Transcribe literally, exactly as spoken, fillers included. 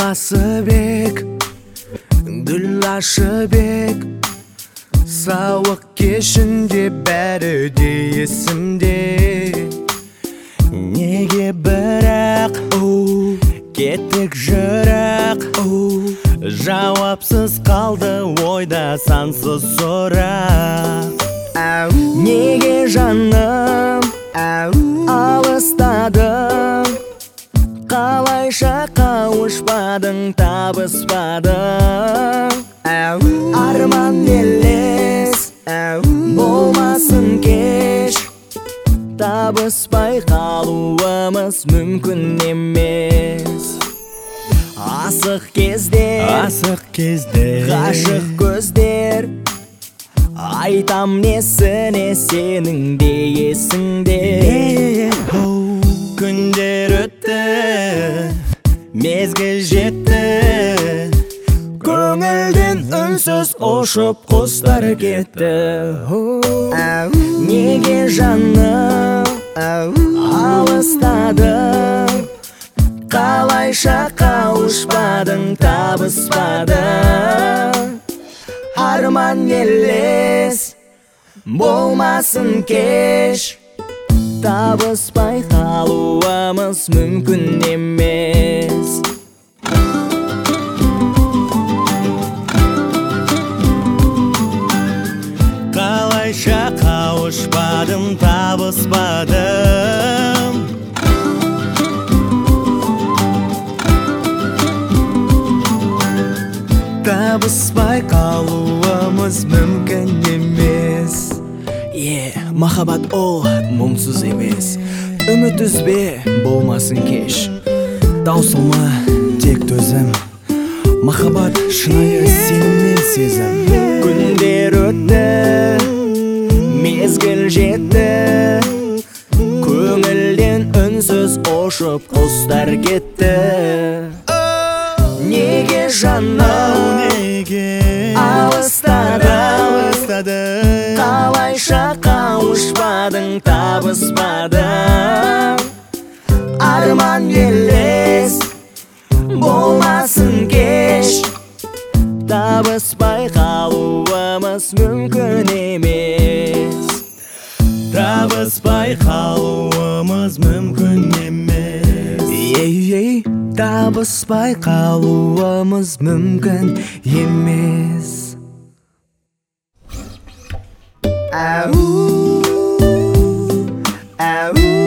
Асыбек, Гүлашыбек, сауық кешінде бәрі де есімде. Неге бірақ оу, кеттік жырақ оу, жауапсыз қалды ойда сансыз сұрақ. Неге жаным алыстадың, қалайша қауышпадың, табыспадың. Арман елес болмасын кеш, табыспай қалуымыз мүмкін емес. Асық кезде, асық кезде, ғашық көздер, айтам несіне сенің де есіңде. Күндер өтті, мезгіл жетті, көңілден үнсіз ұшып құстар кетті. Неге жаным алыстадың, қалайша қауышпадың, табыспадың. Арман елес болмасын кеш, табыспай қалуымыз мүмкін емес. Қалайша қауышпадым, табыспадым. Табыспай қалуымыз мүмкін емес. Е, махаббат ол мұңсыз емес. Үміт үзбе, болмасын кеш. Таусылма, тек төзім. Махаббат шынайы сенім мен сезім. Күндер өтті, мезгіл жетті, көңілден үнсіз ұшып құстар кетті. Неге жаным алыстадың, қалайша қауышпадың, табыспадың. Арман елес болмасын кеш, табыспай қалуымыз мүмкін емес. Табыспай қалуымыз мүмкін емес. Ей-ей, табыспай қалуымыз мүмкін емес. Ау, ау.